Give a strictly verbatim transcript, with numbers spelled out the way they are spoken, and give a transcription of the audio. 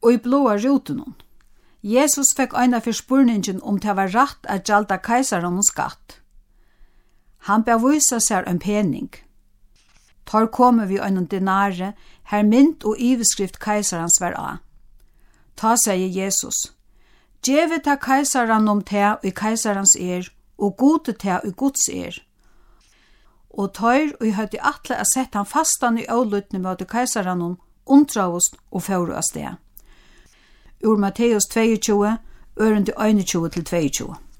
og i blåa rutunon. Jesus fikk øyna for spurningen om det var rett at gjalda keisaren og skatt. Han bør vise seg en pening. Tar kommer vi øyna denare, her mynd og iveskrift keisarens var av. Ta sier Jesus, «Djeve ta keisaren om te og keisarens er, og gode te og gods er.» Og tar og høyde atle å sette han fastan i avlutne mot keisaren om undravust og føru av sted. Ur Matteus tjueto, ørende tjueto til tjueto.